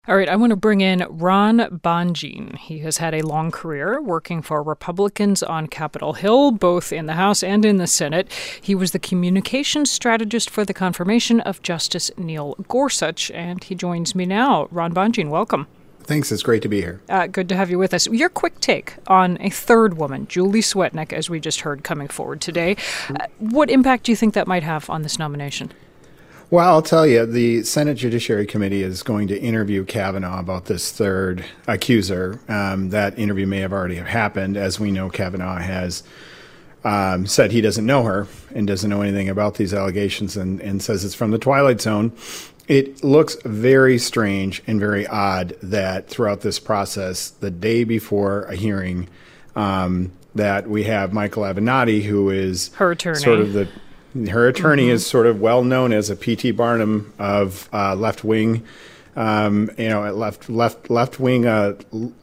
All right, I want to bring in Ron Bonjean. He has had a long career working for Republicans on Capitol Hill, both in the House and in the Senate. He was the communications strategist for the confirmation of Justice Neil Gorsuch, and he joins me now. Ron Bonjean, welcome. Thanks. It's great to be here. Good to have you with us. Your quick take on a third woman, Julie Swetnick, as we just heard, coming forward today. What impact do you think that might have on this nomination? Well, I'll tell you, the Senate Judiciary Committee is going to interview Kavanaugh about this third accuser. That interview may have already happened. As we know, Kavanaugh has said he doesn't know her and doesn't know anything about these allegations and says it's from the Twilight Zone. It looks very strange and very odd that throughout this process, the day before a hearing, that we have Michael Avenatti, who is her attorney. Her attorney is sort of well known as a P.T. Barnum of left wing, left wing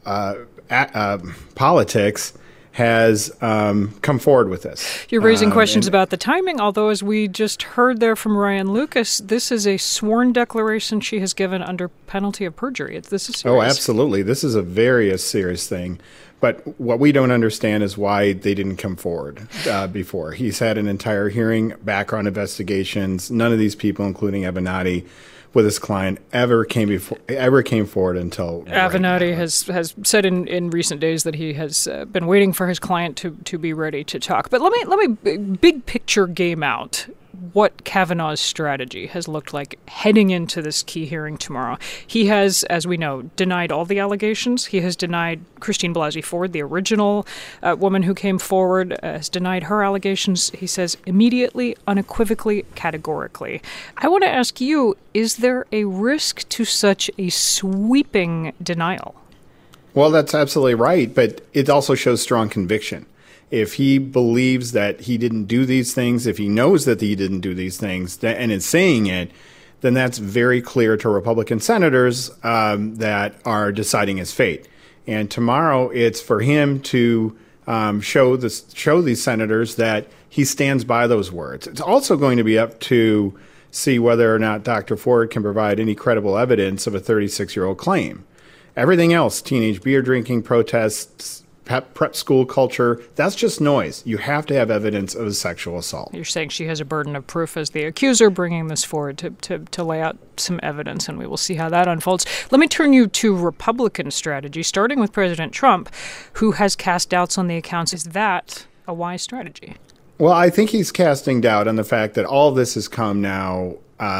politics, has come forward with this. You're raising questions about the timing, although as we just heard there from Ryan Lucas, this is a sworn declaration she has given under penalty of perjury. This is serious. Oh, absolutely. This is a very serious thing. But what we don't understand is why they didn't come forward before. He's had an entire hearing, background investigations. None of these people, including Avenatti, with his client, ever came forward until Avenatti has said in recent days that he has been waiting for his client to be ready to talk. But let me big picture game out what Kavanaugh's strategy has looked like heading into this key hearing tomorrow. He has, as we know, denied all the allegations. He has denied Christine Blasey Ford, the original woman who came forward, has denied her allegations. He says immediately, unequivocally, categorically. I want to ask you, is there a risk to such a sweeping denial? Well, that's absolutely right, but it also shows strong conviction. If he believes that he didn't do these things, if he knows that he didn't do these things and is saying it, then that's very clear to Republican senators that are deciding his fate. And tomorrow it's for him to show these senators that he stands by those words. It's also going to be up to see whether or not Dr. Ford can provide any credible evidence of a 36-year-old claim. Everything else, teenage beer drinking, protests, prep school culture, that's just noise. You have to have evidence of a sexual assault. You're saying she has a burden of proof as the accuser, bringing this forward to lay out some evidence, and we will see how that unfolds. Let me turn you to Republican strategy, starting with President Trump, who has cast doubts on the accounts. Is that a wise strategy? Well, I think he's casting doubt on the fact that all of this has come now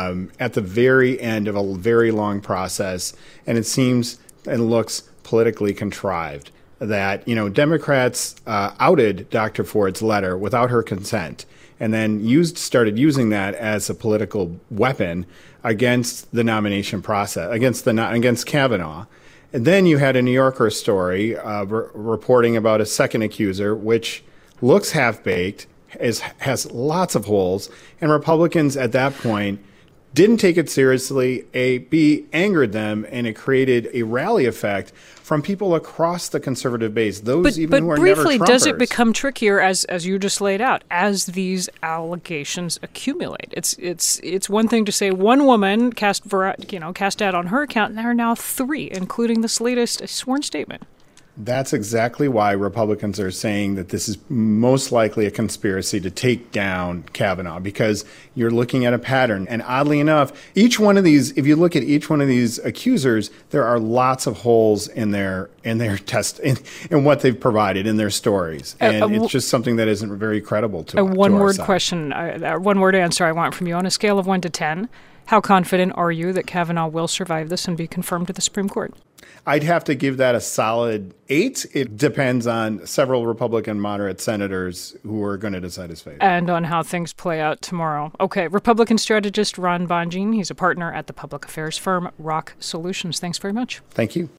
at the very end of a very long process, and it seems and looks politically contrived. That, Democrats outed Dr. Ford's letter without her consent and then started using that as a political weapon against the nomination process, against Kavanaugh. And then you had a New Yorker story reporting about a second accuser, which looks half-baked, has lots of holes, and Republicans at that point didn't take it seriously, B, angered them, and it created a rally effect from people across the conservative base, who are never Trumpers. But briefly, does it become trickier, as you just laid out, as these allegations accumulate? It's one thing to say one woman cast doubt on her account, and there are now three, including this latest sworn statement. That's exactly why Republicans are saying that this is most likely a conspiracy to take down Kavanaugh, because you're looking at a pattern. And oddly enough, if you look at each one of these accusers, there are lots of holes in their test, in what they've provided in their stories. And it's just something that isn't very credible to us. One word answer I want from you. On a scale of 1 to 10, how confident are you that Kavanaugh will survive this and be confirmed to the Supreme Court? I'd have to give that a solid 8. It depends on several Republican moderate senators who are going to decide his fate. And on how things play out tomorrow. Okay, Republican strategist Ron Bonjean. He's a partner at the public affairs firm Rock Solutions. Thanks very much. Thank you.